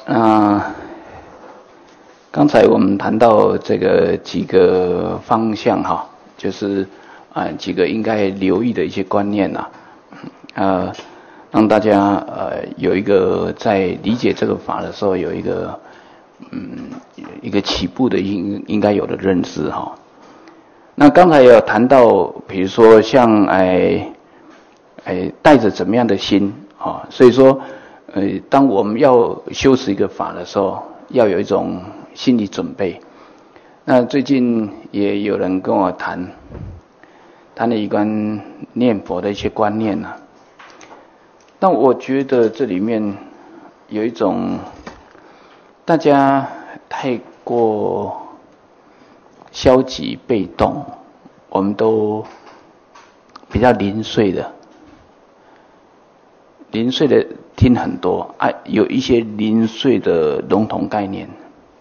刚才我们谈到这个几个方向哈，就是几个应该留意的一些观念让大家有一个在理解这个法的时候有一个起步的应该有的认知哈。那刚才有谈到，比如说像带着怎么样的心所以说当我们要修持一个法的时候，要有一种心理准备。那最近也有人跟我谈了一关念佛的一些观念但我觉得这里面有一种大家太过消极被动，我们都比较零碎的听很多有一些零碎的笼统概念，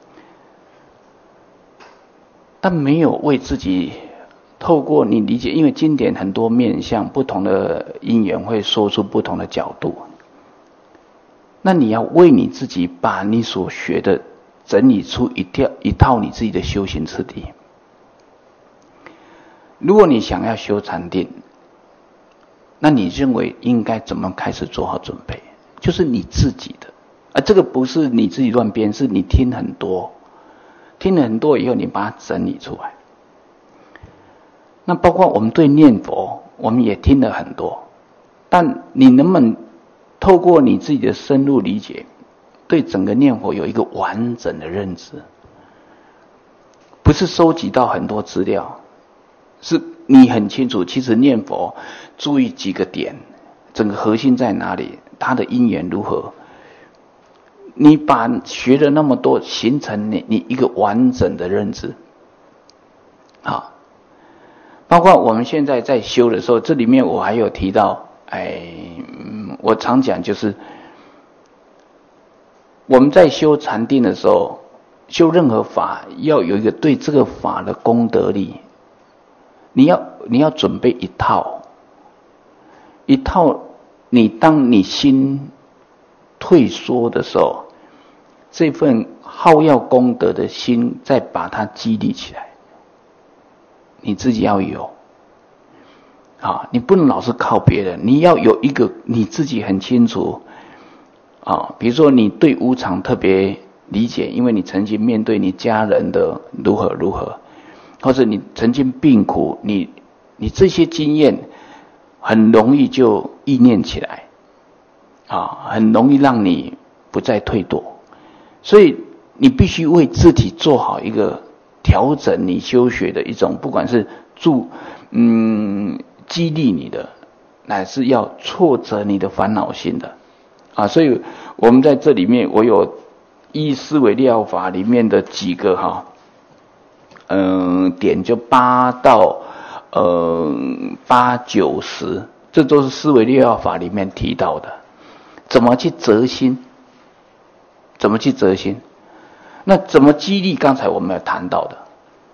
但没有为自己透过你理解，因为经典很多面向，不同的因缘会说出不同的角度。那你要为你自己把你所学的整理出一套你自己的修行次第。如果你想要修禅定，那你认为应该怎么开始做好准备？就是你自己的这个不是你自己乱编，是你听了很多以后，你把它整理出来。那包括我们对念佛，我们也听了很多，但你能不能透过你自己的深入理解，对整个念佛有一个完整的认知？不是收集到很多资料，是你很清楚，其实念佛注意几个点，整个核心在哪里，它的因缘如何，你把学了那么多，形成你一个完整的认知。包括我们现在在修的时候，这里面我还有提到我常讲就是我们在修禅定的时候，修任何法要有一个对这个法的功德力，你要准备一套，你当你心退缩的时候，这份好要功德的心再把它激励起来，你自己要有你不能老是靠别人，你要有一个你自己很清楚比如说你对无常特别理解，因为你曾经面对你家人的如何，或者你曾经病苦，你这些经验很容易就意念起来很容易让你不再退堕。所以你必须为自己做好一个调整你修学的一种，不管是激励你的，乃是要挫折你的烦恼心的所以我们在这里面，我有依思维疗法里面的几个点，就8到8、9、10，这都是思维疗法里面提到的。怎么去择心？那怎么激励？刚才我们有谈到的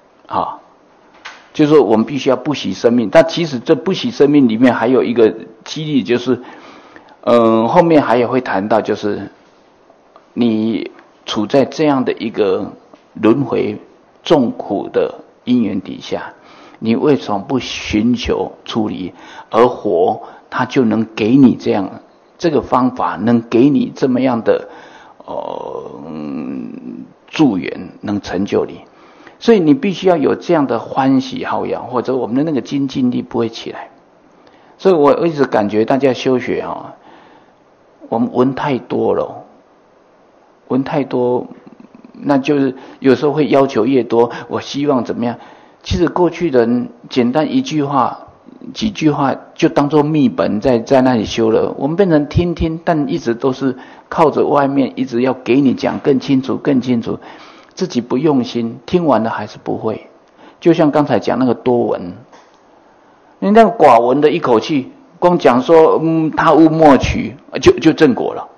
就是说我们必须要不惜生命。但其实这不惜生命里面还有一个激励，就是后面还有会谈到，就是你处在这样的一个轮回重苦的因缘底下，你为什么不寻求出离而活？它就能给你这个方法，能给你这么样的助缘，能成就你。所以你必须要有这样的欢喜好养，或者我们的那个精进力不会起来。所以我一直感觉大家修学我们闻太多了，那就是有时候会要求越多，我希望怎么样？其实过去人简单一句话、几句话就当作密本在那里修了，我们变成听，但一直都是靠着外面一直要给你讲更清楚，自己不用心，听完了还是不会。就像刚才讲那个多闻，你那个寡闻的一口气，光讲说他勿莫取，就正果了。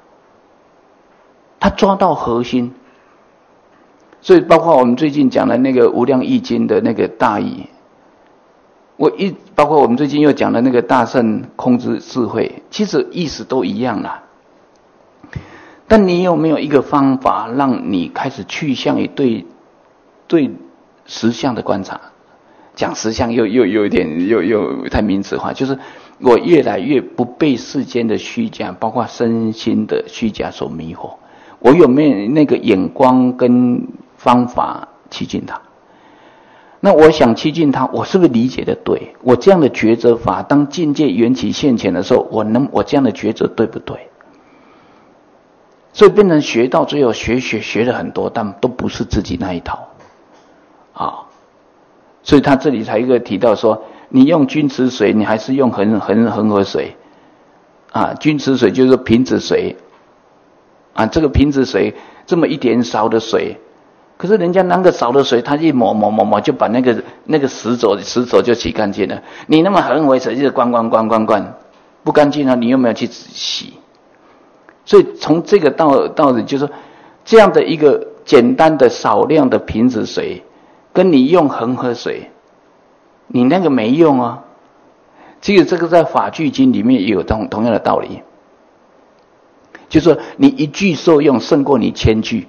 他抓到核心，所以包括我们最近讲的那个无量易经的那个大义，包括我们最近又讲的那个大圣空之智慧，其实意思都一样啦。 但你有没有一个方法让你开始趋向于对实相的观察？讲实相又有一点又太名词化，就是我越来越不被世间的虚假，包括身心的虚假所迷惑。我有没有那个眼光跟方法趋近它？那我想趋近它，我是不是理解的对？我这样的抉择法，当境界缘起现前的时候，我这样的抉择对不对？所以变成学到最后学了很多，但都不是自己那一套啊。所以他这里才一个提到说，你用均池水，你还是用恒河水啊？均池水就是瓶子水啊，这个瓶子水这么一点少的水，可是人家那个少的水，他一抹就把那个石头就洗干净了。你那么恒河水就是灌不干净啊，你又没有去洗。所以从这个道理就是说，这样的一个简单的少量的瓶子水，跟你用恒河水，你那个没用啊。其实这个在法句经里面也有同样的道理，就是说你一句受用胜过你千句。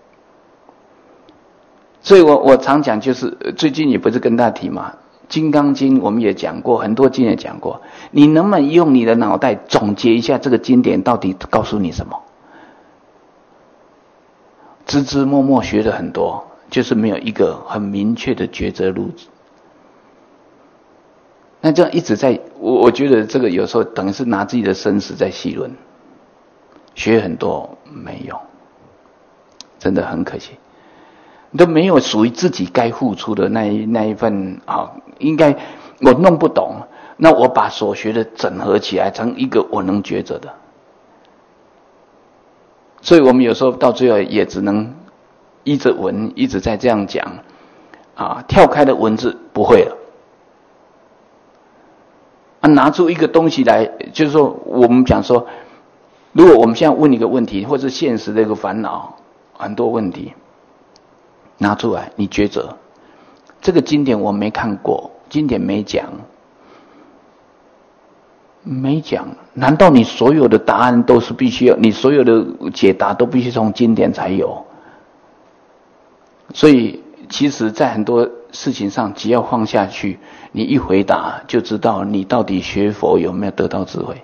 所以我常讲，就是最近也不是跟大家提嘛，《金刚经》我们也讲过，很多经也讲过，你能不能用你的脑袋总结一下这个经典到底告诉你什么？枝默默学了很多，就是没有一个很明确的抉择路子。那这样一直在，我觉得这个有时候等于是拿自己的生死在戏论，学很多没用，真的很可惜。都没有属于自己该付出的那一份啊，应该我弄不懂，那我把所学的整合起来成一个我能抉择的。所以我们有时候到最后也只能依着文一直在这样讲啊，跳开的文字不会了啊，拿出一个东西来，就是说我们讲说，如果我们现在问一个问题，或是现实的一个烦恼，很多问题拿出来，你抉择。这个经典我没看过，经典没讲，难道你所有的答案都是必须要，你所有的解答都必须从经典才有？所以其实在很多事情上，只要放下去，你一回答就知道你到底学佛有没有得到智慧。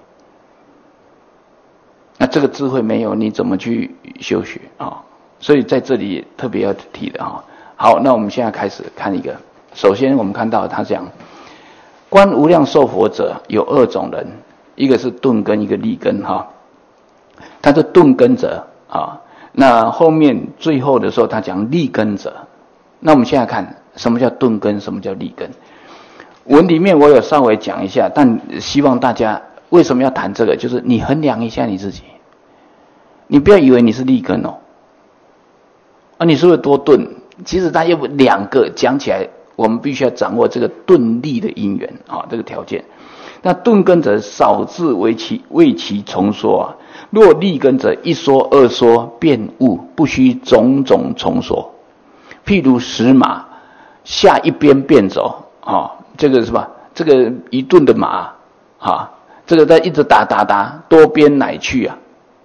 那这个智慧没有，你怎么去修学啊？所以在这里特别要提的啊。好，那我们现在开始看一个。首先我们看到他讲，观无量寿佛者有二种人，一个是顿根，一个利根哈。他是顿根者啊，那后面最后的时候他讲利根者。那我们现在看什么叫顿根，什么叫利根。文里面我有稍微讲一下，但希望大家为什么要谈这个，就是你衡量一下你自己，你不要以为你是利根哦。啊，你是不是多顿？其实它有两个，讲起来我们必须要掌握这个顿利的因缘啊，这个条件。那顿根者少字为其重说啊，若利根者一说二说便悟，不须种种重说。譬如石马下一边便走啊，这个是吧？这个一顿的马啊，这个在一直打多边乃去啊。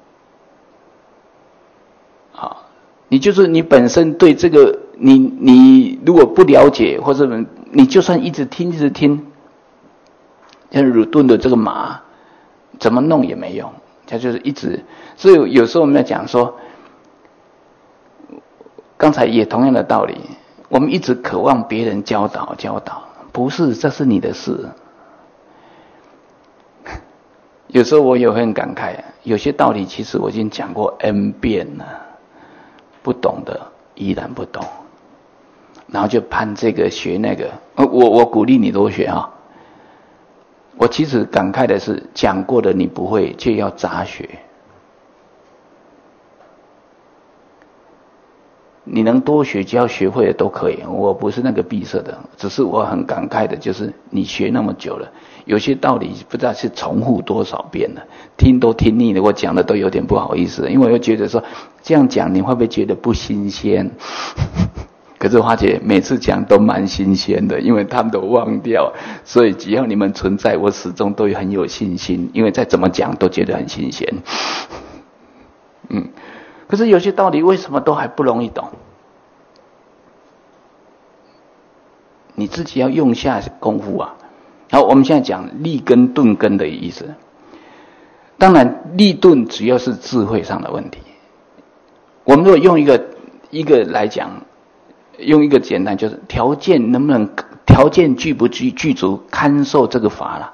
你就是你本身对这个你如果不了解，或者你就算一直听，像鲁顿的这个马怎么弄也没用，它就是一直。所以有时候我们在讲说，刚才也同样的道理，我们一直渴望别人教导，不是，这是你的事。有时候我也会很感慨，有些道理其实我已经讲过 N 遍了。不懂的依然不懂，然后就攀这个学那个。我鼓励你多学啊。我其实感慨的是，讲过的你不会，却要杂学。你能多学，只要学会了都可以。我不是那个闭塞的，只是我很感慨的，就是你学那么久了，有些道理不知道是重复多少遍了，听都听腻了，我讲的都有点不好意思，因为我又觉得说这样讲你会不会觉得不新鲜？可是花姐每次讲都蛮新鲜的，因为他们都忘掉，所以只要你们存在，我始终都很有信心，因为再怎么讲都觉得很新鲜。 可是有些道理为什么都还不容易懂？你自己要用下功夫啊。好，我们现在讲立根顿根的意思。当然立顿主要是智慧上的问题。我们如果用一个来讲，用一个简单，就是条件能不能，条件具不具足堪受这个法了。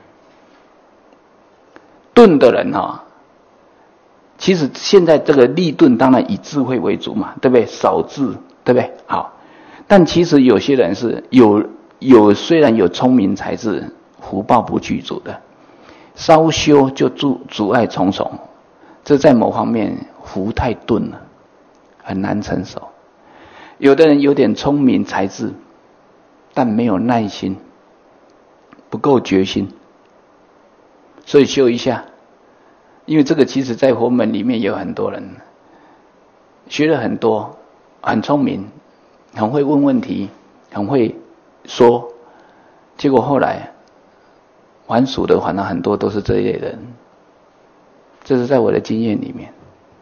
顿的人其实现在这个立顿当然以智慧为主嘛，对不对？少智，对不对？好，但其实有些人是虽然有聪明才智，福报不具足的，稍修就阻碍重重，这在某方面福太钝了，很难承受。有的人有点聪明才智，但没有耐心，不够决心，所以修一下。因为这个其实在佛门里面有很多人学了很多，很聪明，很会问问题，很会说，结果后来还俗的烦恼很多都是这一类人，这是在我的经验里面，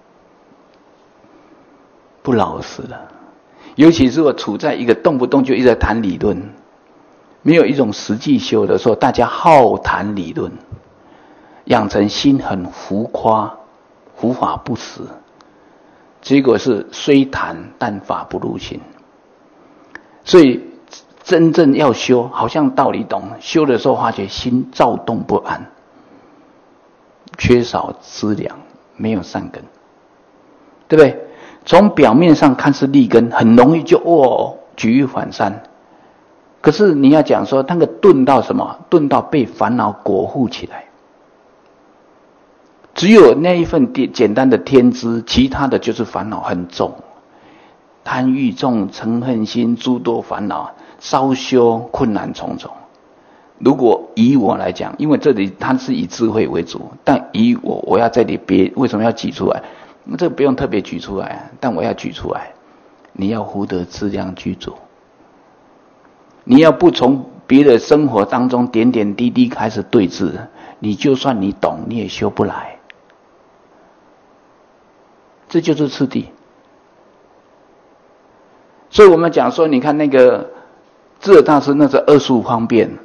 不老实了。尤其是我处在一个动不动就一直在谈理论，没有一种实际修的时候，大家好谈理论，养成心很浮夸，无法不实，结果是虽谈但法不入心。所以真正要修，好像道理懂，修的时候发觉心躁动不安，缺少资粮，没有善根，对不对？从表面上看是立根，很容易就举一反三。可是你要讲说那个钝到什么？钝到被烦恼裹缚起来。只有那一份简单的天资，其他的就是烦恼很重，贪欲重、嗔恨心诸多烦恼，稍修困难重重。如果以我来讲，因为这里它是以智慧为主，但以我要这里为什么要举出来？这个不用特别举出来，但我要举出来。你要福德资粮具足，你要不从别的生活当中点点滴滴开始对治，你就算你懂，你也修不来。这就是次第。所以我们讲说，你看那个智者大师那是25方便，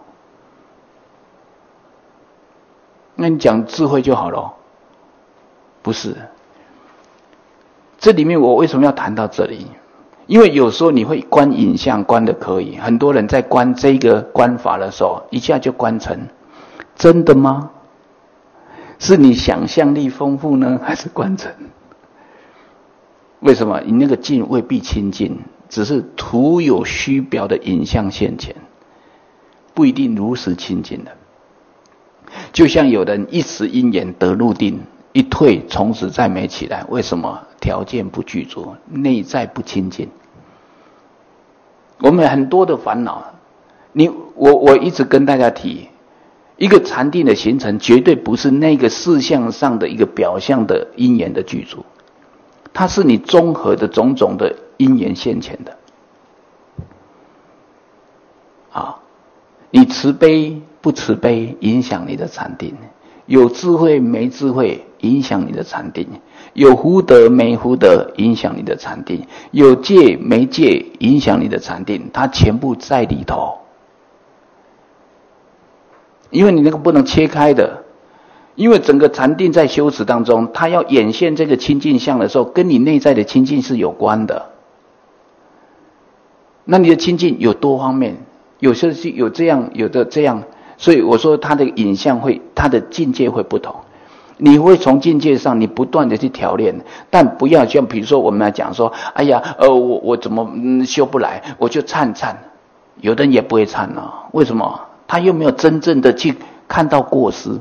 那你讲智慧就好了，不是。这里面我为什么要谈到这里？因为有时候你会观影像观的可以，很多人在观这个观法的时候，一下就观成，真的吗？是你想象力丰富呢，还是观成？为什么？你那个境未必清净，只是徒有虚表的影像现前，不一定如实清净的。就像有人一时因缘得入定，一退从此再没起来，为什么？条件不具足，内在不清净。我们很多的烦恼，我一直跟大家提，一个禅定的形成，绝对不是那个事项上的一个表象的因缘的具足，它是你综合的种种的因缘现前的。你慈悲不慈悲，影响你的禅定；有智慧没智慧，影响你的禅定；有福德没福德，影响你的禅定；有戒没戒，影响你的禅定。它全部在里头，因为你那个不能切开的。因为整个禅定在修持当中，它要演现这个清净相的时候，跟你内在的清净是有关的。那你的清净有多方面，有些是有这样，有的这样，所以我说它的影像会，它的境界会不同。你会从境界上你不断的去调练，但不要像比如说我们来讲说，哎呀，我怎么修不来，我就忏。有的人也不会忏啊，为什么？他又没有真正的去看到过失。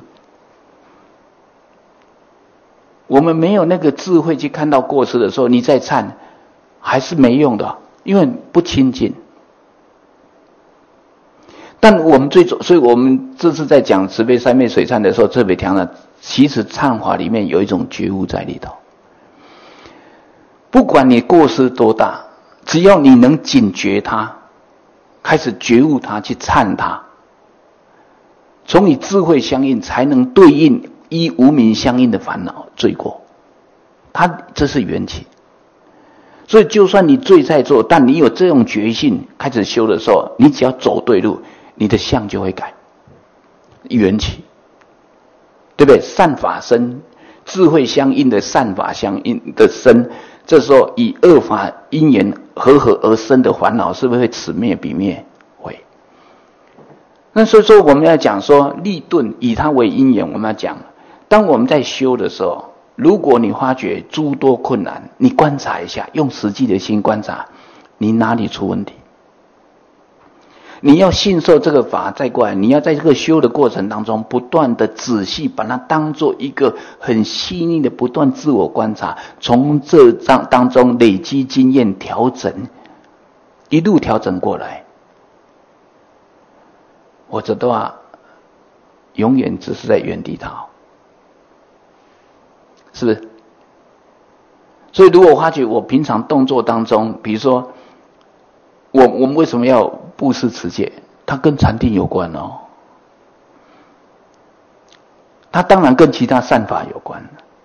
我们没有那个智慧去看到过失的时候，你再忏还是没用的，因为不清净。但我们所以我们这次在讲慈悲三昧水忏的时候，特别强调，其实忏法里面有一种觉悟在里头。不管你过失多大，只要你能警觉它，开始觉悟它，去忏它，从你智慧相应，才能对应依无明相应的烦恼罪过。 这是缘起。所以就算你罪在做，但你有这种决心开始修的时候，你只要走对路，你的相就会改。缘起，对不对？善法生，智慧相应的善法相应的生，这时候以恶法因缘合而生的烦恼，是不是会此灭彼灭？会。那所以说我们要讲说立顿，以它为因缘，我们要讲，当我们在修的时候，如果你发觉诸多困难，你观察一下，用实际的心观察，你哪里出问题？你要信受这个法，再过来，你要在这个修的过程当中，不断的仔细把它当做一个很细腻的不断自我观察，从这当中累积经验，调整，一路调整过来。否则的话，永远只是在原地踏，是不是？所以如果我发觉我平常动作当中，比如说我们为什么要布施持戒？它跟禅定有关哦，它当然跟其他善法有关。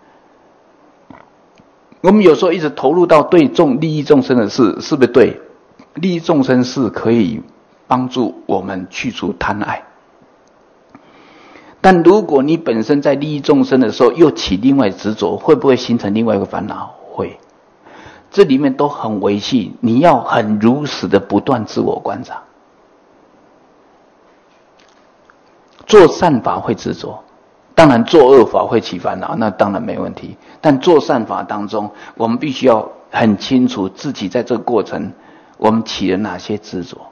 我们有时候一直投入到对利益众生的事，是不是对？利益众生是可以帮助我们去除贪爱。但如果你本身在利益众生的时候又起另外执着，会不会形成另外一个烦恼？会。这里面都很维系，你要很如实的不断自我观察。做善法会执着，当然做恶法会起烦恼，那当然没问题。但做善法当中，我们必须要很清楚自己在这个过程我们起了哪些执着。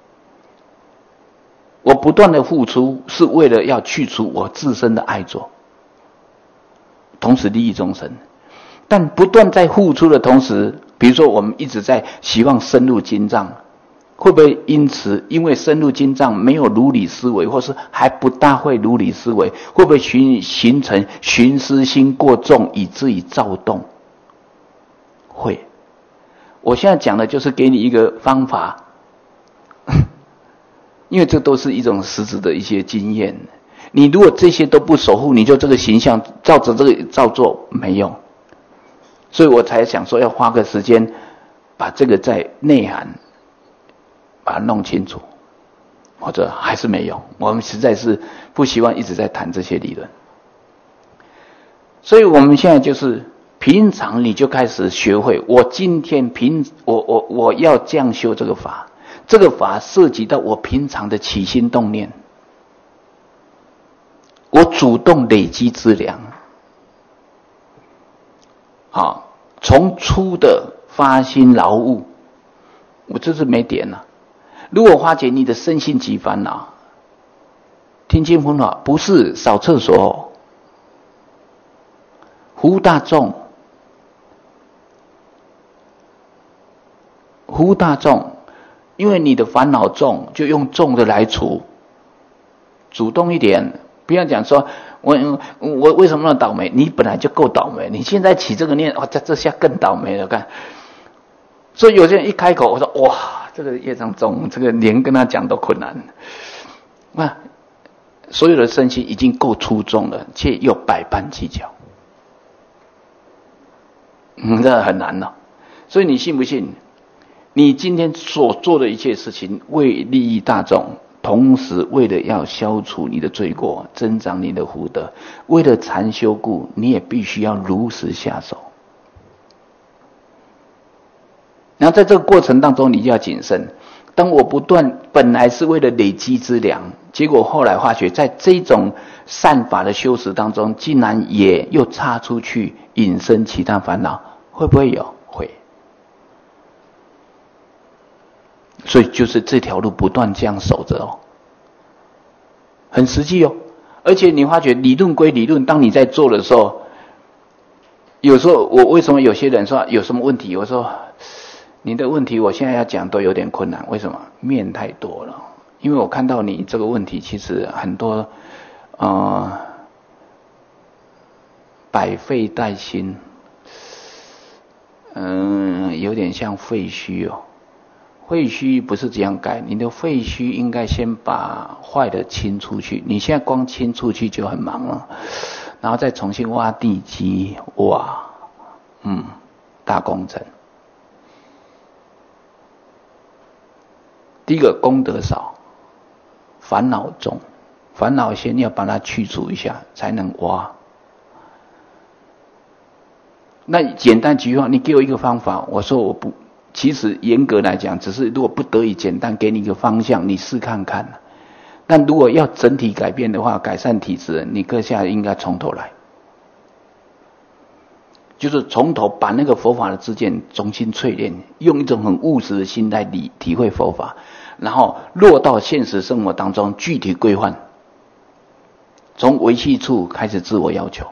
我不断的付出是为了要去除我自身的爱着，同时利益众生。但不断在付出的同时，比如说我们一直在希望深入经藏，会不会因为深入经藏没有如理思维，或是还不大会如理思维，会不会形成寻思心过重，以至于躁动？会。我现在讲的就是给你一个方法，因为这都是一种实质的一些经验。你如果这些都不守护，你就这个形象照着这个照做没用。所以我才想说要花个时间把这个在内涵把它弄清楚，或者还是没用。我们实在是不希望一直在谈这些理论。所以我们现在就是平常你就开始学会，我今天我要这样修这个法，这个法涉及到我平常的起心动念，我主动累积资粮。好，从初的发心劳务，我这是没点了。如果化解你的身心及烦恼，听经闻法不是扫厕所，服务大众，服务大众，因为你的烦恼重，就用重的来除，主动一点，不要讲说我为什么那么倒霉？你本来就够倒霉，你现在起这个念，这下更倒霉了。看，所以有些人一开口，我说哇，这个业障重，这个连跟他讲都困难。那所有的身心已经够粗重了，却又百般计较，这很难了。所以你信不信？你今天所做的一切事情，为利益大众。同时为了要消除你的罪过，增长你的福德，为了禅修故，你也必须要如实下手。然后在这个过程当中你就要谨慎，当我不断本来是为了累积资粮，结果后来发觉在这种善法的修持当中，竟然也又插出去引申其他烦恼，会不会有？会。所以就是这条路不断这样守着哦，很实际哦。而且你发觉理论归理论，当你在做的时候，有时候我为什么有些人说有什么问题，我说你的问题我现在要讲都有点困难，为什么？面太多了。因为我看到你这个问题其实很多百废待兴，有点像废墟哦。废墟不是这样盖，你的废墟应该先把坏的清出去，你现在光清出去就很忙了，然后再重新挖地基，哇， 大工程。第一个功德少，烦恼重，烦恼先要把它去除一下才能挖。那简单几句话，你给我一个方法，我说我不，其实严格来讲，只是如果不得已简单给你一个方向，你试看看。但如果要整体改变的话，改善体质，你阁下应该从头来。就是从头把那个佛法的知见重新淬炼，用一种很务实的心来体会佛法，然后落到现实生活当中具体规范，从维系处开始自我要求，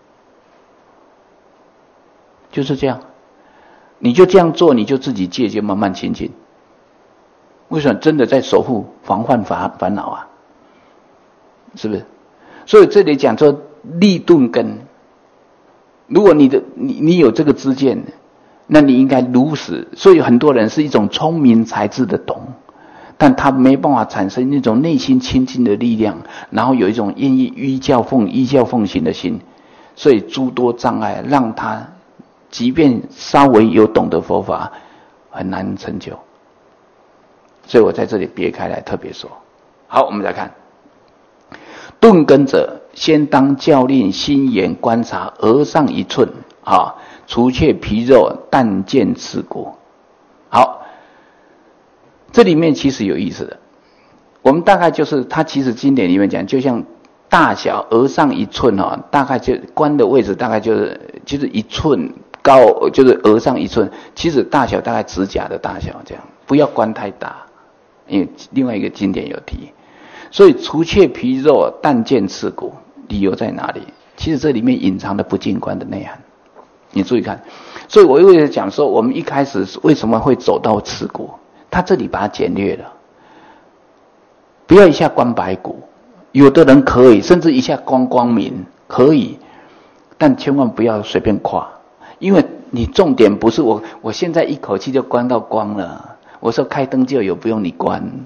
就是这样。你就这样做，你就自己戒，就慢慢清净。为什么？真的在守护防范烦恼啊，是不是？所以这里讲说立顿根。如果你有这个知见，那你应该如实。所以很多人是一种聪明才智的懂，但他没办法产生那种内心清净的力量，然后有一种愿意依教奉行的心，所以诸多障碍让他即便稍微有懂得佛法，很难成就。所以我在这里别开来特别说。好，我们再看顿根者，先当教令心眼观察额上一寸啊，除却皮肉，但见刺骨。好，这里面其实有意思的。我们大概就是它其实经典里面讲，就像大小额上一寸啊，大概就观的位置大概就是一寸高，就是额上一寸，其实大小大概指甲的大小这样，不要观太大，因为另外一个经典有提。所以除却皮肉，但见刺骨，理由在哪里？其实这里面隐藏的不净观的内涵，你注意看。所以我为了讲说，我们一开始为什么会走到刺骨，他这里把它简略了，不要一下观白骨，有的人可以，甚至一下观光明可以，但千万不要随便跨，因为你重点不是我现在一口气就观到光了，我说开灯就有，不用你观。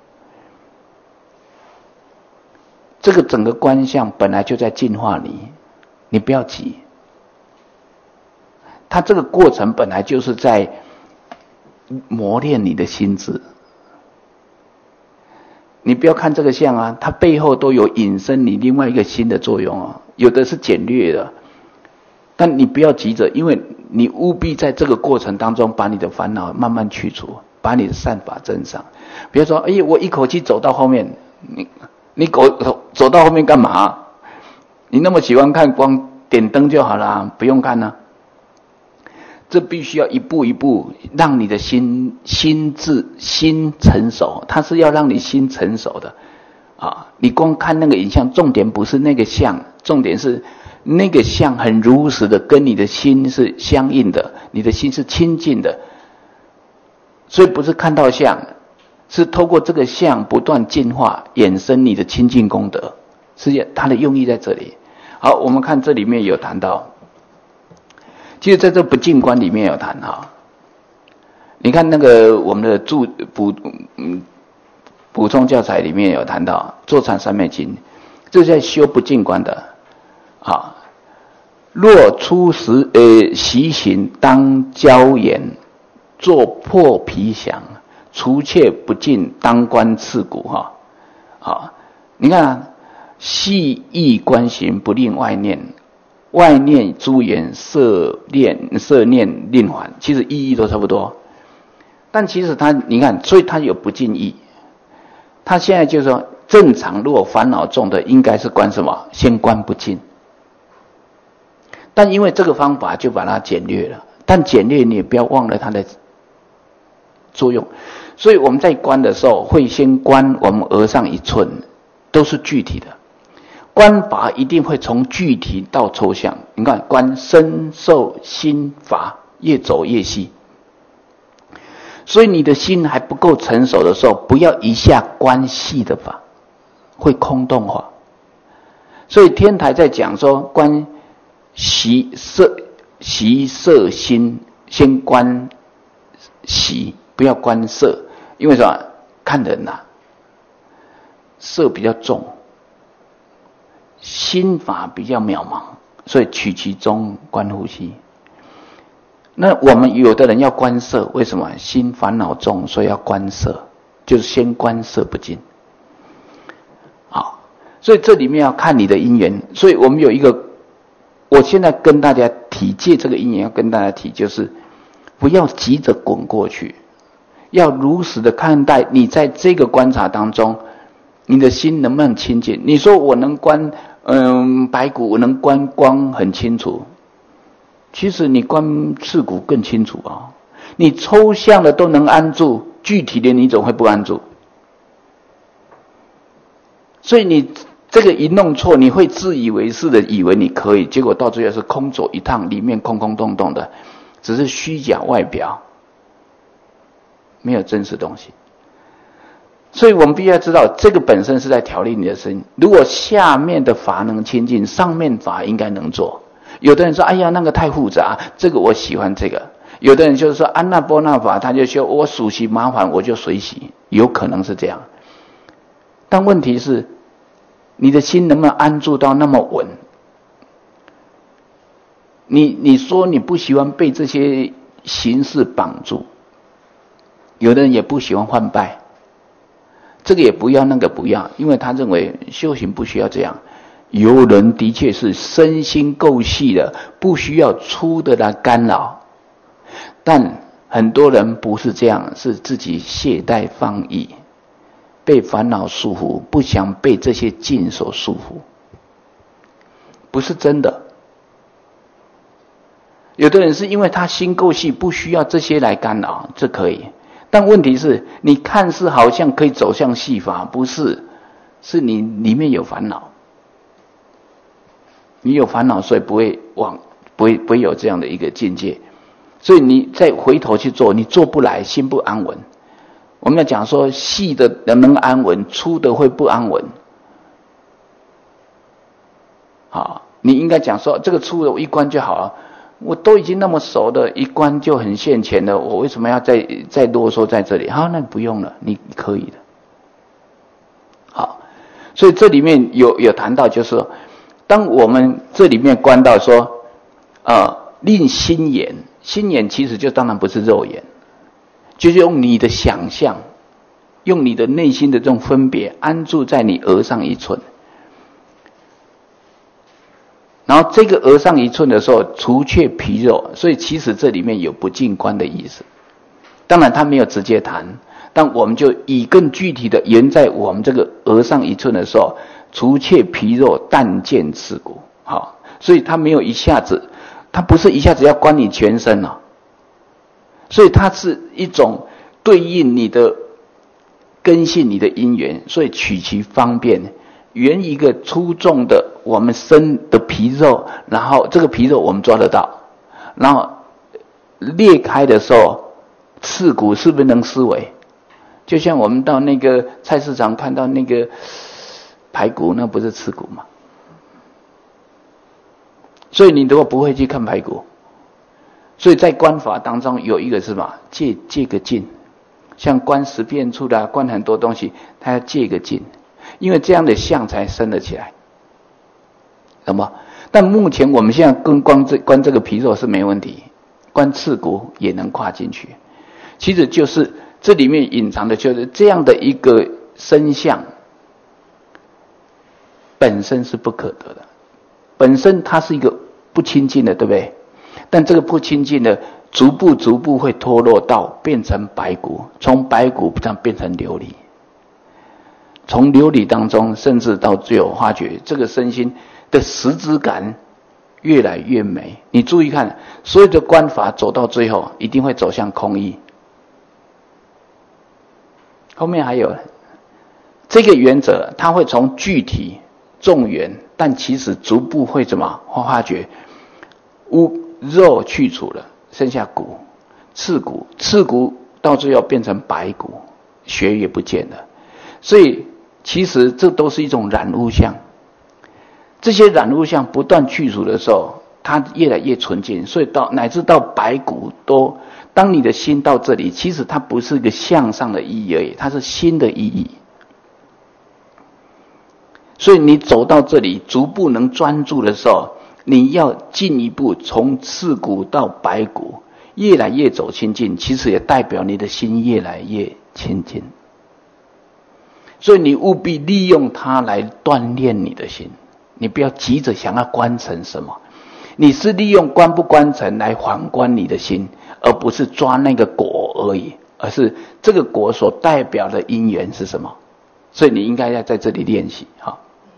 这个整个观相本来就在净化你不要急。它这个过程本来就是在磨练你的心智。你不要看这个相啊，它背后都有引申你另外一个新的作用啊，有的是简略的，但你不要急着，因为你务必在这个过程当中把你的烦恼慢慢去除，把你的善法增上。比如说，我一口气走到后面，你走到后面干嘛？你那么喜欢看光，点灯就好了，不用看了。这必须要一步一步让你的心成熟，它是要让你心成熟的啊！你光看那个影像，重点不是那个像，重点是那个像很如实的跟你的心是相应的，你的心是清净的。所以不是看到像，是透过这个相不断进化，衍生你的清净功德，是它的用意在这里。好，我们看这里面有谈到，其实在这不净观里面有谈哈。你看那个我们的补充教材里面有谈到坐禅三昧经，这是在修不净观的啊。若初时习行当教言，作破皮想，除却不净当观刺骨哈。好，你看啊，细意观行不令外念，外念诸言色念令还，其实意义都差不多。但其实你看，所以它有不净意。他现在就是说，正常如果烦恼重的，应该是观什么？先观不净。但因为这个方法就把它简略了，但简略你也不要忘了它的作用。所以我们在观的时候，会先观我们额上一寸，都是具体的。观法一定会从具体到抽象。你看，观身受心法，越走越细。所以你的心还不够成熟的时候，不要一下观细的法，会空洞化。所以天台在讲说，观习色心，先观习，不要观色，因为什么？看人啊，色比较重，心法比较渺茫，所以取其中观呼吸。 那我们有的人要观色，为什么？心烦恼重，所以要观色，就是先观色不净。好，所以这里面要看你的因缘。所以我们有一个，我现在跟大家提，借这个因缘要跟大家提，就是不要急着滚过去，要如实的看待你在这个观察当中，你的心能不能清净？你说我能观白骨，我能观光很清楚，其实你观刺骨更清楚啊！你抽象的都能安住，具体的你总会不安住。所以你这个一弄错，你会自以为是的以为你可以，结果到最后是空走一趟，里面空空洞洞的，只是虚假外表，没有真实东西。所以我们必须要知道，这个本身是在调理你的身。如果下面的法能清净，上面法应该能做。有的人说：“哎呀，那个太复杂，这个我喜欢这个。”有的人就是说安那波那法，他就说我属习麻烦，我就随喜，有可能是这样。但问题是，你的心能不能安住到那么稳？你说你不喜欢被这些形式绑住，有的人也不喜欢换拜，这个也不要，那个不要，因为他认为修行不需要这样。有人的确是身心够细的，不需要粗的来干扰，但很多人不是这样，是自己懈怠放逸，被烦恼束缚，不想被这些境所束缚，不是真的。有的人是因为他心够细，不需要这些来干扰，这可以。但问题是，你看似好像可以走向细法，不是，是你里面有烦恼。你有烦恼，所以不会有这样的一个境界。所以你再回头去做，你做不来，心不安稳。我们要讲说，细的能安稳，粗的会不安稳。好，你应该讲说，这个粗的我一关就好了，我都已经那么熟的，一关就很现前了，我为什么要再啰嗦在这里？好，那你不用了，你可以的。好，所以这里面有谈到，就是说，当我们这里面观到说，令心眼，心眼其实就当然不是肉眼，就是用你的想象，用你的内心的这种分别安住在你额上一寸，然后这个额上一寸的时候，除却皮肉，所以其实这里面有不净观的意思。当然他没有直接谈，但我们就以更具体的沿在我们这个额上一寸的时候，除却皮肉，但见刺骨。好，所以他没有一下子，他不是一下子要观你全身了，所以它是一种对应你的根性，你的因缘，所以取其方便，原一个粗重的我们身的皮肉，然后这个皮肉我们抓得到，然后裂开的时候，刺骨是不是能思维？就像我们到那个菜市场看到那个排骨，那不是刺骨吗？所以你如果不会去看排骨，所以在观法当中有一个是什么？借个境，像观十变处的，观很多东西，它要借个境，因为这样的相才生得起来，懂吗？但目前我们现在跟观这个皮肉是没问题，观刺骨也能跨进去。其实就是这里面隐藏的就是这样的一个身相，本身是不可得的，本身它是一个不清净的，对不对？但这个不清净的逐步会脱落到变成白骨，从白骨变成琉璃，从琉璃当中甚至到最后发觉这个身心的实质感越来越美。你注意看，所有的观法走到最后一定会走向空义。后面还有这个原则，它会从具体众缘，但其实逐步会怎么发觉肉去除了，剩下骨，刺骨到最后变成白骨，血也不见了。所以其实这都是一种染污相，这些染污相不断去除的时候，它越来越纯净，所以乃至到白骨都，当你的心到这里，其实它不是一个向上的意义而已，它是心的意义。所以你走到这里逐步能专注的时候，你要进一步从刺骨到白骨， 越来越走清净，其实也代表你的心越来越清净。所以你务必利用它来锻炼你的心，你不要急着想要观成什么，你是利用观不观成来反观你的心，而不是抓那个果而已，而是这个果所代表的因缘是什么。所以你应该要在这里练习哈。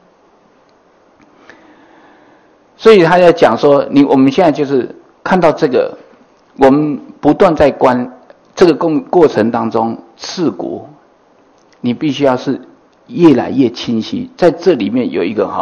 所以他在讲说，我们现在就是看到这个，我们不断在观这个过程当中，刺骨你必须要是越来越清晰。在这里面有一个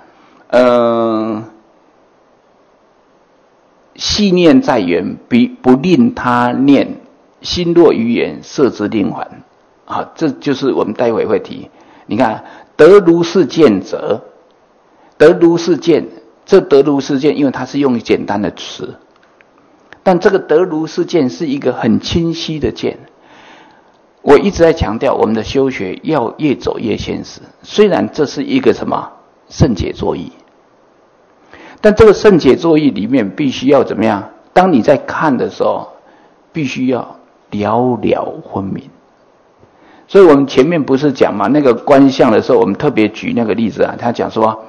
细念在缘，不令他念，心若于缘，摄之令还。这就是我们待会会提。你看，得如是见者，得如是见，这得如是见，因为它是用简单的词，但这个得如是见是一个很清晰的见。我一直在强调，我们的修学要越走越现实。虽然这是一个什么圣解作意，但这个圣解作意里面必须要怎么样？当你在看的时候，必须要了了分明。所以我们前面不是讲嘛，那个观相的时候，我们特别举那个例子啊，他讲说，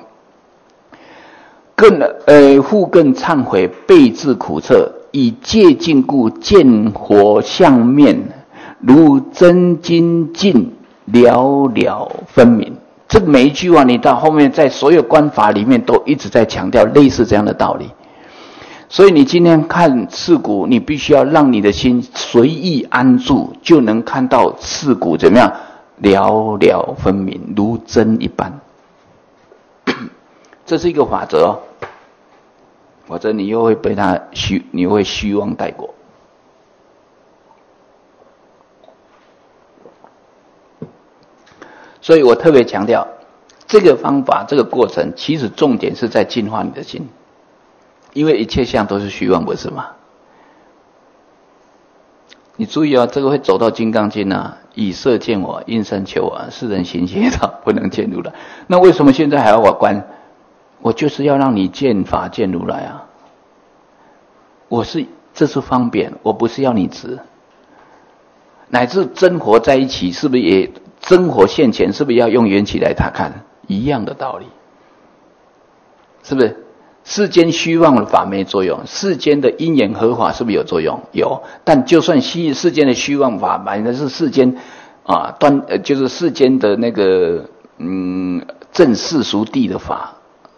复更忏悔，备至苦测，以戒禁故，见火相面，如真金镜，了了分明。这每一句话，你到后面在所有观法里面都一直在强调类似这样的道理。所以你今天看刺骨，你必须要让你的心随意安住，就能看到刺骨怎么样了了分明，如真一般。这是一个法则哦，否则你又会被你会虚妄带过。所以我特别强调，这个方法这个过程，其实重点是在净化你的心。因为一切相都是虚妄，不是吗？你注意这个会走到金刚经啊，以色见我，应身求我，世人行邪道，不能见如来。那为什么现在还要我观？我就是要让你见法见如来啊。这是方便，我不是要你执。乃至真活在一起，是不是也真活现前？是不是要用缘起来他看？一样的道理，是不是？世间虚妄的法没作用，世间的因缘合法是不是有作用？有。但就算世间的虚妄法，买的是世间就是世间的那个正世俗谛的法，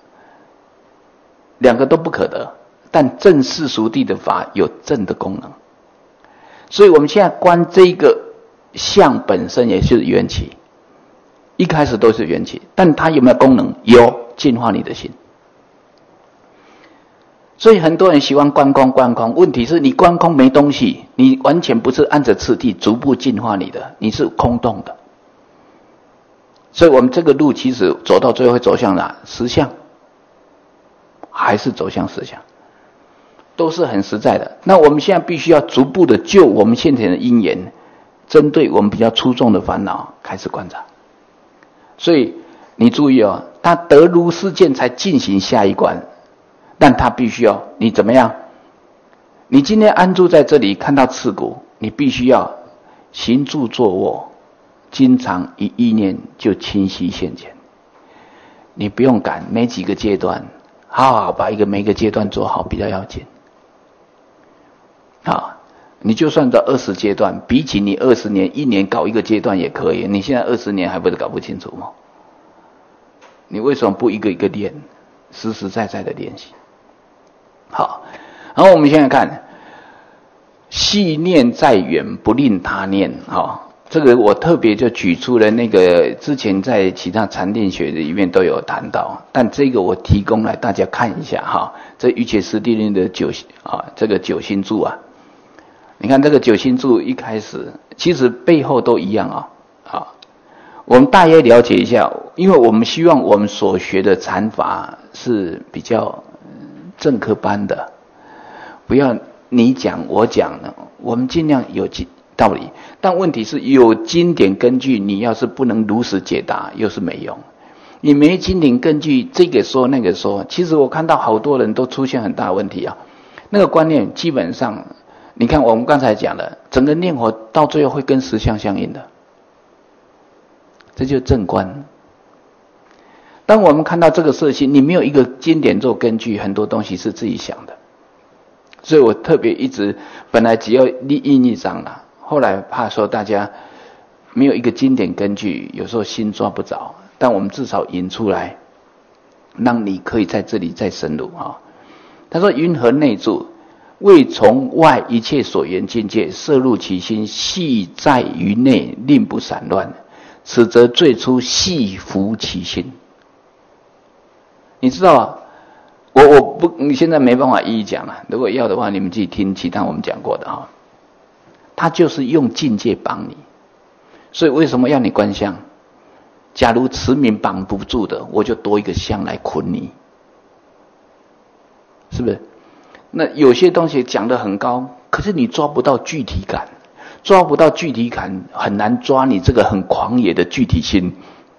两个都不可得。但正世俗谛的法有正的功能，所以我们现在观这个相本身也是缘起，一开始都是缘起，但它有没有功能？有，净化你的心。所以很多人喜欢观空，问题是你观空没东西，你完全不是按着次第逐步净化你的，你是空洞的。所以我们这个路其实走到最后会走向哪？实相，还是走向实相，都是很实在的。那我们现在必须要逐步的就我们现前的因缘，针对我们比较粗重的烦恼开始观察。所以你注意他得如是见才进行下一关。但他必须要你怎么样？你今天安住在这里，看到刺骨，你必须要行住坐卧，经常一意念就清晰现前。你不用赶，没几个阶段，好好把每个阶段做好比较要紧。你就算到20阶段，比起你20年1年搞一个阶段也可以。你现在20年还不是搞不清楚吗？你为什么不一个一个练，实实在在的练习？好，然后我们现在看，细念在缘，不令他念。这个我特别就举出了那个之前在其他禅定学里面都有谈到，但这个我提供来大家看一下这瑜伽师地论的这个九心注啊，你看这个九心注一开始，其实背后都一样我们大约了解一下，因为我们希望我们所学的禅法是比较正科班的，不要你讲我讲的，我们尽量有道理。但问题是有经典根据，你要是不能如实解答又是没用。你没经典根据，这个说那个说，其实我看到好多人都出现很大的问题那个观念基本上你看我们刚才讲的，整个念佛到最后会跟实相相应的，这就是正观。当我们看到这个色心，你没有一个经典做根据，很多东西是自己想的。所以我特别一直本来只要印一张啦，后来怕说大家没有一个经典根据，有时候心抓不着，但我们至少引出来，让你可以在这里再深入啊。他说：云何内住？为从外一切所缘境界摄入其心，系在于内，令不散乱。此则最初系服其心。你知道啊？我不，你现在没办法一一讲了。如果要的话，你们自己听其他我们讲过的哈。他就是用境界绑你，所以为什么要你观相？假如持名绑不住的，我就多一个相来捆你，是不是？那有些东西讲得很高，可是你抓不到具体感，抓不到具体感，很难抓你这个很狂野的具体心。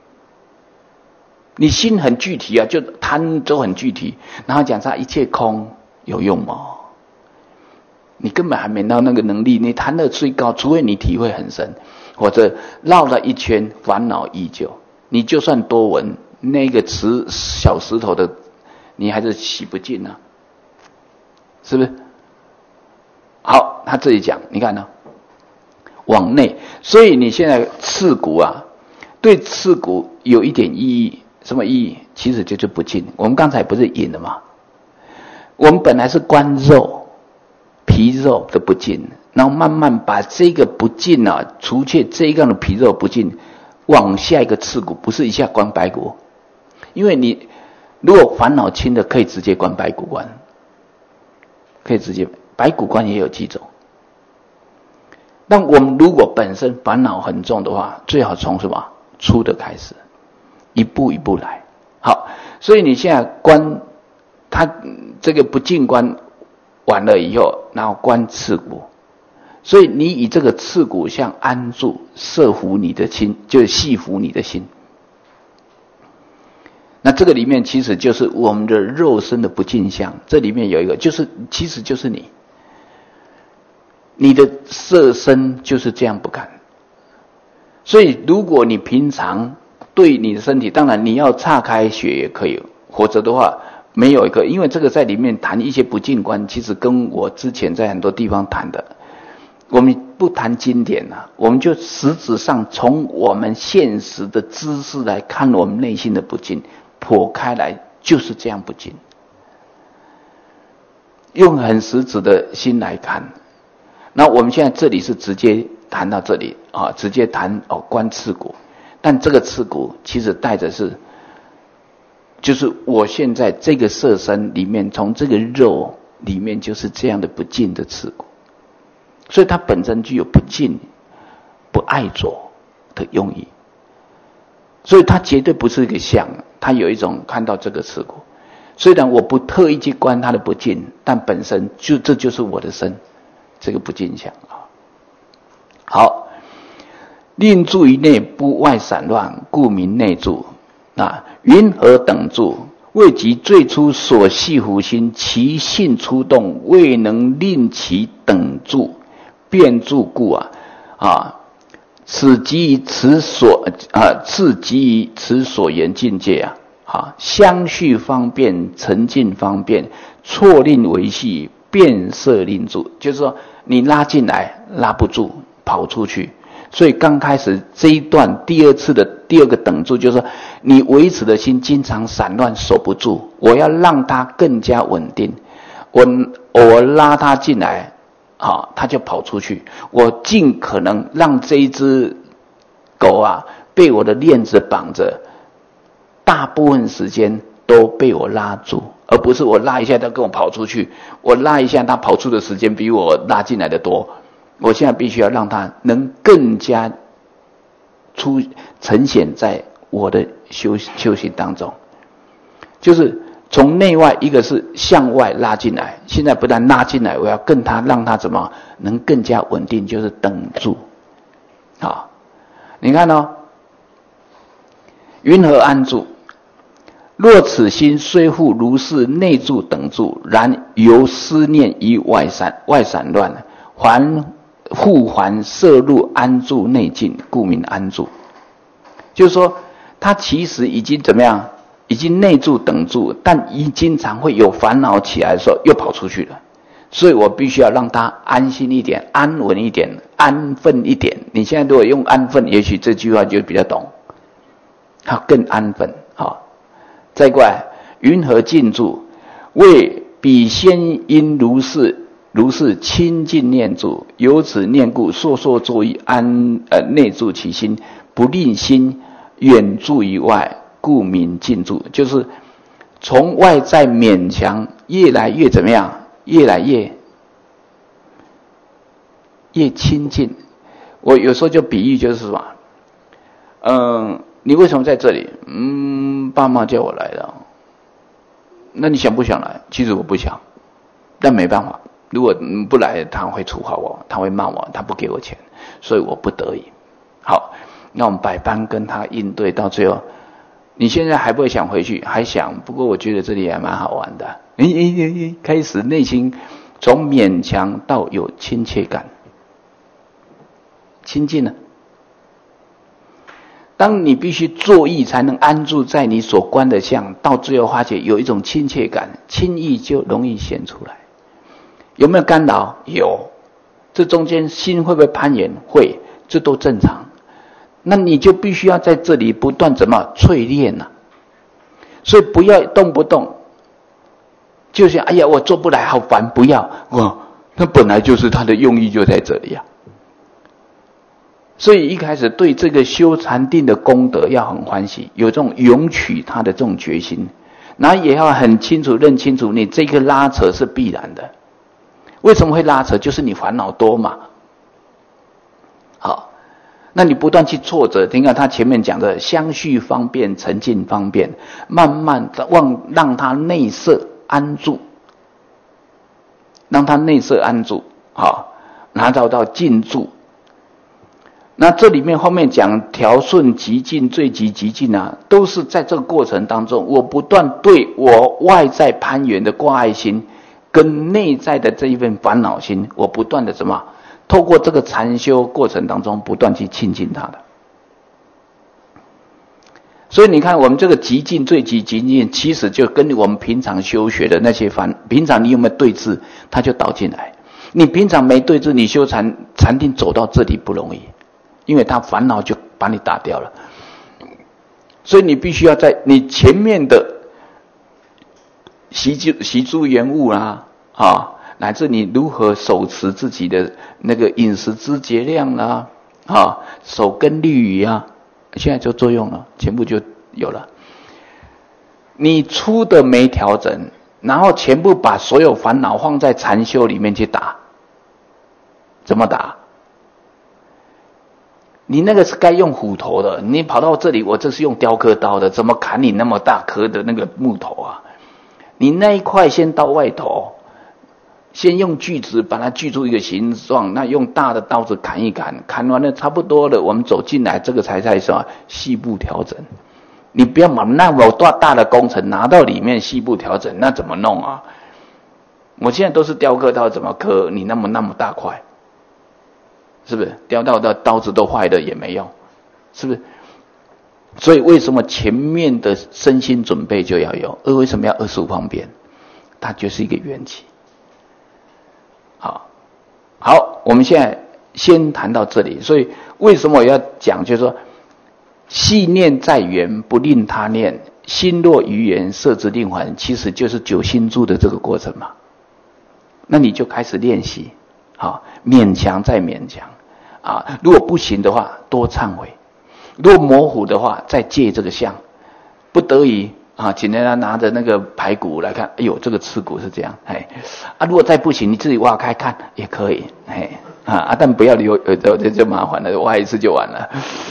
你心很具体啊，就贪都很具体，然后讲它一切空，有用吗？你根本还没到那个能力，你贪得最高，除非你体会很深，或者绕了一圈，烦恼依旧。你就算多闻那个小石头的，你还是洗不尽啊，是不是？好，他这里讲，你看呢，往内，所以你现在刺骨啊，对刺骨有一点意义。什么意义？其实就是不净。我们刚才不是引了吗？我们本来是观肉、皮肉的不净，然后慢慢把这个不净啊，除却这样的皮肉不净，往下一个刺骨，不是一下观白骨。因为你如果烦恼轻的，可以直接观白骨观，可以直接白骨观也有几种。但我们如果本身烦恼很重的话，最好从什么粗的开始。一步一步来，好，所以你现在观他这个不净观完了以后，然后观刺骨，所以你以这个刺骨相安住，摄服你的心，就是系服你的心。那这个里面其实就是我们的肉身的不净相，这里面有一个，就是其实就是你的色身就是这样不堪。所以如果你平常对你的身体，当然你要岔开学也可以，否则的话没有一个，因为这个在里面谈一些不净观，其实跟我之前在很多地方谈的，我们不谈经典啊，我们就实质上从我们现实的知识来看我们内心的不净，剖开来就是这样不净，用很实质的心来看。那我们现在这里是直接谈到这里啊，直接谈观刺骨。但这个刺骨其实带着是，就是我现在这个色身里面，从这个肉里面就是这样的不净的刺骨，所以它本身具有不净、不爱着的用意，所以它绝对不是一个相，它有一种看到这个刺骨，虽然我不特意去观它的不净，但本身就这就是我的身，这个不净相啊。好。令住于内，不外散乱，故名内住。云何等住？未及最初所系乎心，其性出动，未能令其等住，便住故此即此所言境界相续方便，沉静方便，错令为系，变色令住。就是说，你拉进来拉不住，跑出去。所以刚开始这一段第二次的第二个等住，就是说你维持的心经常散乱守不住，我要让它更加稳定，我拉它进来它就跑出去，我尽可能让这一只狗被我的链子绑着，大部分时间都被我拉住，而不是我拉一下它跟我跑出去，我拉一下它跑出的时间比我拉进来的多。我现在必须要让它能更加呈现在我的修行当中，就是从内外，一个是向外拉进来，现在不但拉进来，我要让它怎么能更加稳定，就是等住。你看云何安住？若此心虽复如是内住等住，然由思念于外散乱， 复还摄入安住内境，故名安住。就是说他其实已经怎么样，已经内住等住，但一经常会有烦恼起来的时候又跑出去了，所以我必须要让他安心一点，安稳一点，安分一点。你现在如果用安分，也许这句话就比较懂，他更安分。好，再过来云何静住，为彼先因如是清净念住，由此念故，烁烁作意内住其心，不令心远住于外，故名静住。就是从外在勉强越来越怎么样，越来越亲近。我有时候就比喻就是什么，你为什么在这里？爸妈叫我来的。那你想不想来？其实我不想，但没办法。如果不来，他会处罚我，他会骂我，他不给我钱，所以我不得已。好，那我们百般跟他应对，到最后，你现在还不会想回去？还想，不过我觉得这里还蛮好玩的。开始内心从勉强到有亲切感，亲近了。当你必须作意才能安住在你所观的相，到最后发觉有一种亲切感，轻易就容易显出来。有没有干扰？有。这中间心会不会攀岩？会，这都正常。那你就必须要在这里不断怎么淬炼啊。所以不要动不动就想，哎呀，我做不来，好烦，不要。那本来就是他的用意就在这里啊。所以一开始对这个修禅定的功德要很欢喜，有这种勇取他的这种决心，然后也要很清楚认清楚，你这个拉扯是必然的。为什么会拉扯？就是你烦恼多嘛。好，那你不断去挫折，听看他前面讲的相续方便，沉静方便，慢慢的让他内摄安住，让他内摄安住，好，拿到静住。那这里面后面讲调顺极静、最极极静啊，都是在这个过程当中，我不断对我外在攀缘的挂碍心跟内在的这一份烦恼心，我不断的什么，透过这个禅修过程当中不断去亲近它的。所以你看我们这个极静、最极极静，其实就跟我们平常修学的那些平常你有没有对峙，它就导进来。你平常没对峙，你修禅定走到这里不容易，因为他烦恼就把你打掉了。所以你必须要在你前面的习诸缘物啦，乃至你如何守持自己的那个饮食之节量啦，守根律仪啊，现在就作用了，全部就有了。你粗的没调整，然后全部把所有烦恼放在禅修里面去打，怎么打？你那个是该用斧头的，你跑到这里，我这是用雕刻刀的，怎么砍你那么大颗的那个木头啊？你那一块先到外头，先用锯子把它锯出一个形状，那用大的刀子砍一砍，砍完了差不多了，我们走进来，这个才什么细部调整。你不要把那么大的工程拿到里面细部调整，那怎么弄啊？我现在都是雕刻刀，怎么刻你那么大块？是不是雕到的刀子都坏了也没用？是不是？所以为什么前面的身心准备就要有？为什么要25方便？它就是一个缘起。好，我们现在先谈到这里。所以为什么我要讲？就是说，细念在缘，不令他念；心若于缘，摄之令还。其实就是九心住的这个过程嘛。那你就开始练习，勉强再勉强啊。如果不行的话，多忏悔；如果模糊的话，再借这个相。不得已请人家拿着那个排骨来看，哎呦，这个刺骨是这样，如果再不行，你自己挖开看也可以，但不要留，这就麻烦了，挖一次就完了，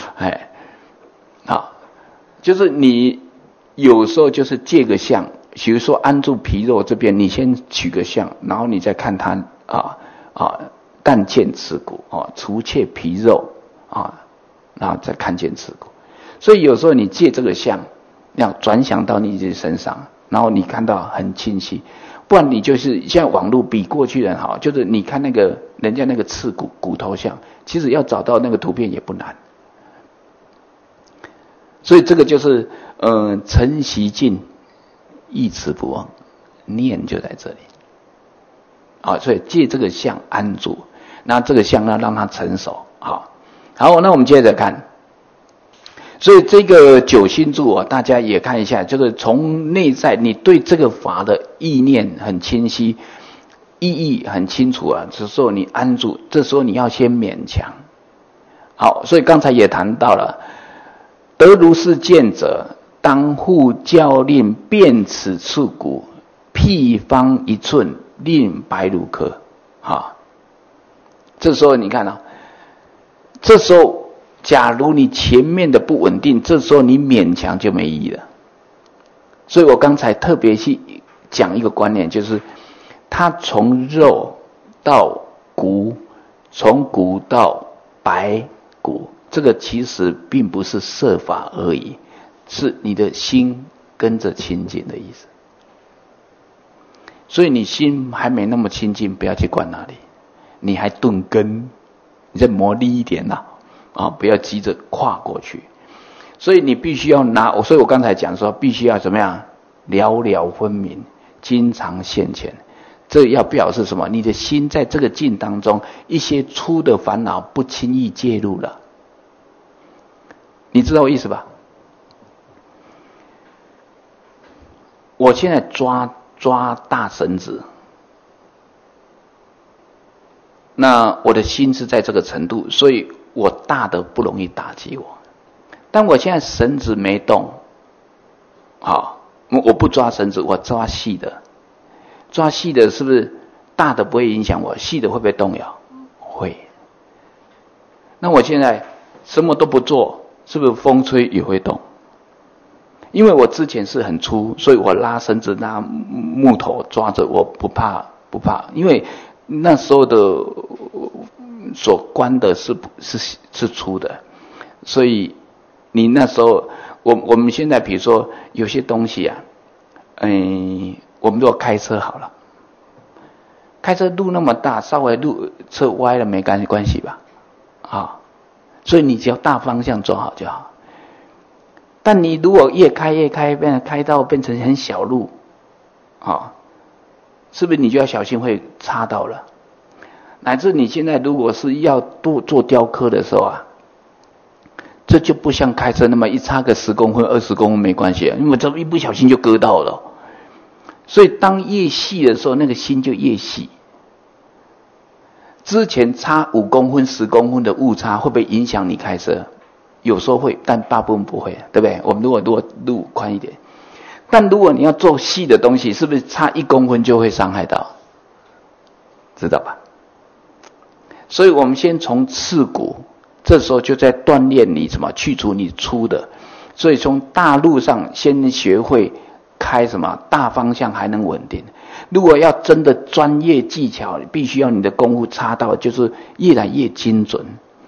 好，就是你有时候就是借个相，比如说安住皮肉这边，你先取个相，然后你再看它但见刺骨除却皮肉然后再看见刺骨。所以有时候你借这个相，要转想到你自己身上，然后你看到很清晰。 不然你就是现在网络比过去人好，就是你看那个人家那个刺骨头像，其实要找到那个图片也不难。所以这个就是承习尽，意持不忘，念就在这里。所以借这个相安住，那这个相呢让它成熟。好，那我们接着看。所以这个九心住大家也看一下，就是从内在你对这个法的意念很清晰，意义很清楚这时候你安住，这时候你要先勉强。好，所以刚才也谈到了，得如是见者，当护教令遍此处骨，辟方一寸，令白如客。这时候你看这时候假如你前面的不稳定，这时候你勉强就没意义了。所以我刚才特别去讲一个观念，就是它从肉到骨，从骨到白骨，这个其实并不是设法而已，是你的心跟着清净的意思。所以你心还没那么清净，不要去管那里，你还钝根，你再磨砺一点不要急着跨过去。所以你必须要所以我刚才讲说，必须要怎么样？了了分明，经常现前。这要表示什么？你的心在这个境当中，一些粗的烦恼不轻易介入了。你知道我意思吧？我现在抓大绳子，那我的心是在这个程度，所以我大的不容易打击我。但我现在绳子没动，我不抓绳子，我抓细的。抓细的是不是大的不会影响我，细的会不会动摇？会。那我现在什么都不做，是不是风吹也会动？因为我之前是很粗，所以我拉绳子拉木头抓着，我不怕，因为那时候的所关的是粗的，所以你那时候我们现在比如说有些东西我们如果开车好了，开车路那么大，稍微路车歪了没关系吧？所以你只要大方向做好就好。但你如果越开开到变成很小路，是不是你就要小心会擦到了？乃至你现在如果是要做雕刻的时候这就不像开车那么一擦个10公分20公分没关系因为这一不小心就割到了。所以当越细的时候，那个心就越细。之前差5公分10公分的误差会不会影响你开车？有时候会，但大部分不会，对不对？我们如果路宽一点，但如果你要做细的东西，是不是差1公分就会伤害到？知道吧？所以我们先从刺骨，这时候就在锻炼你去除你粗的。所以从大路上先学会开大方向还能稳定。如果要真的专业技巧，你必须要你的功夫插到就是越来越精准。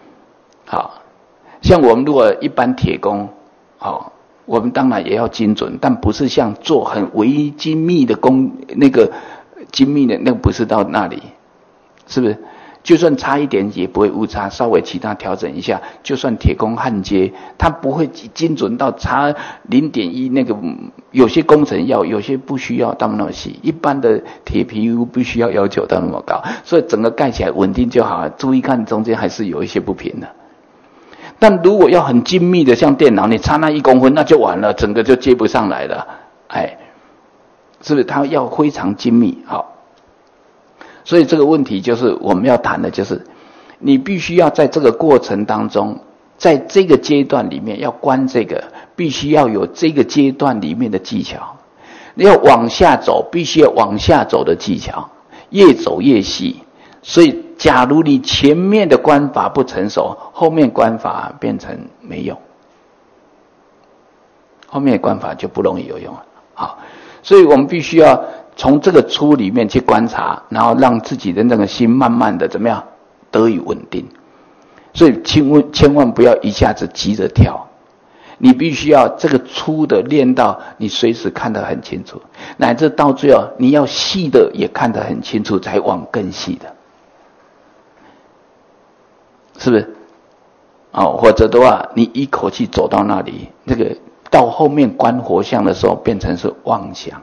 像我们如果一般铁工，我们当然也要精准，但不是像做很微精密的那个精密的那个不是到那里，是不是？就算差一点也不会误差，稍微其他调整一下，就算铁工焊接，它不会精准到差 0.1 那个，有些工程要，有些不需要到那么细，一般的铁皮屋不需要求到那么高，所以整个盖起来稳定就好，注意看中间还是有一些不平的。但如果要很精密的像电脑，你差那1公分那就完了，整个就接不上来了，是不是？它要非常精密。所以这个问题就是我们要谈的，就是你必须要在这个过程当中，在这个阶段里面要观这个，必须要有这个阶段里面的技巧。要往下走，必须要往下走的技巧，越走越细。所以假如你前面的观法不成熟，后面观法变成没用，后面的观法就不容易有用了。所以我们必须要从这个粗里面去观察，然后让自己的那个心慢慢的怎么样得以稳定。所以千万不要一下子急着跳， 你必须要这个粗的练到你随时看得很清楚，乃至到最后你要细的也看得很清楚，才往更细的，是不是？或者的话，你一口气走到那里，这个到后面观活相的时候，变成是妄想，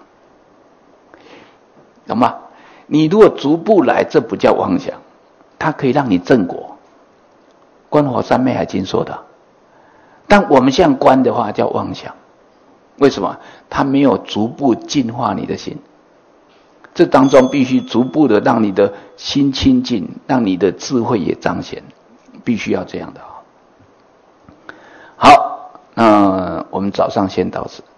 懂吗？你如果逐步来，这不叫妄想，它可以让你正果。观火三昧海经说的，但我们像观的话叫妄想，为什么？它没有逐步净化你的心，这当中必须逐步的让你的心清净，让你的智慧也彰显，必须要这样的。好，那我们早上先到此。